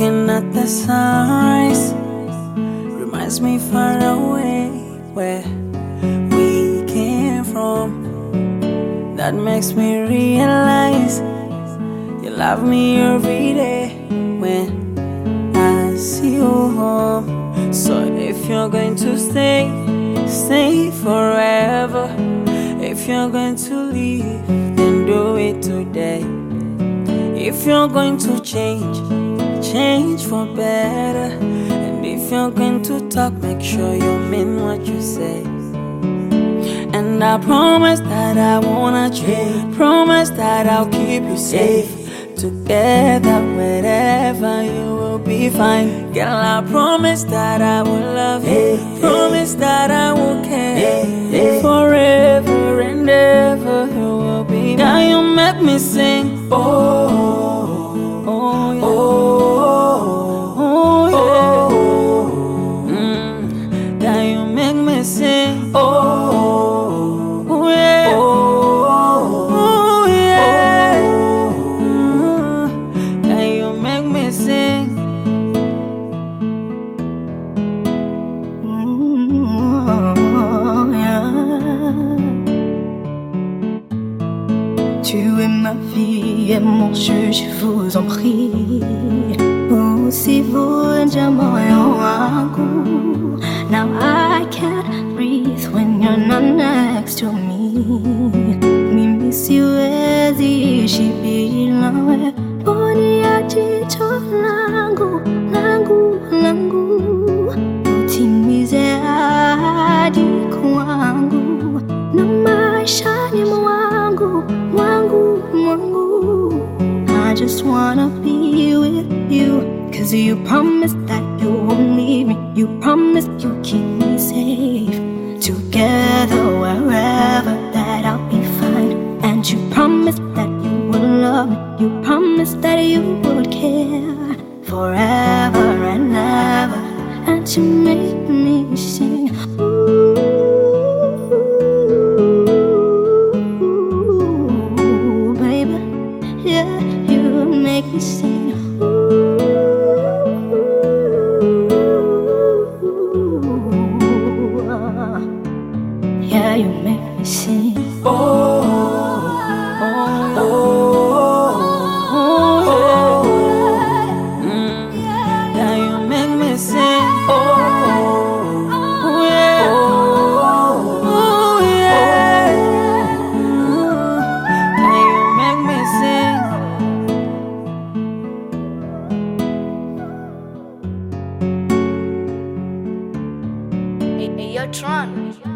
Looking at the sunrise reminds me far away where we came from. That makes me realize you love me every day when I see you home. So if you're going to stay, stay forever. If you're going to leave, then do it today. If you're going to change, change for better. And if you're going to talk, make sure you mean what you say. And I promise that I won't change. Promise that I'll keep you safe. Together, wherever you will be fine. Girl, I promise that I will love you. Promise that I will care. Forever and ever you will be. Now you make me sing. Oh, oh, yeah. Oh, yeah. Now you make me sing. Oh, yeah. Oh, yeah. Now you make me sing. Tu es ma vie et mon jeu, je vous en prie. Oh, si vous diamant wangu. Now I can't breathe when you're not next to me. Mimi siwezi ishi nawe. Poni ya jicho langu, langu, langu. Utimize ahadi kwangu. Na maishani mwangu, mwangu, mwangu. I just wanna be with you, 'cause you promised that you won't leave me. You promised you'll keep me safe. Together wherever that I'll be fine. And you promised that you would love me. You promised that you would care forever and ever. And you make me sing. Ooh, baby, yeah, you make me sing. Yeah, you make me sing. Oh, oh, oh, yeah. Now you make me sing. Oh, yeah. Oh, yeah. Now you make me sing. Hey, yo, Tron.